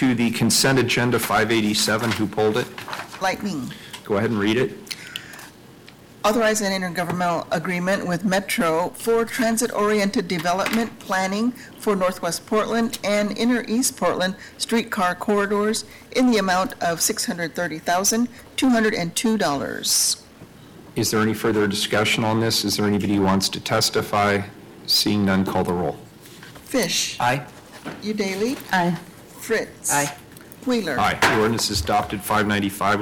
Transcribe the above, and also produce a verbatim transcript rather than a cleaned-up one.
to the consent agenda five eighty-seven. Who pulled it? Lightning. Go ahead and read it. Authorize an intergovernmental agreement with Metro for transit-oriented development planning for Northwest Portland and Inner East Portland streetcar corridors in the amount of six hundred thirty thousand two hundred two dollars. Is there any further discussion on this? Is there anybody who wants to testify? Seeing none, call the roll. Fish. Aye. Udaly. Aye. Fritz. Aye. Wheeler. Aye. The ordinance is adopted. five ninety-five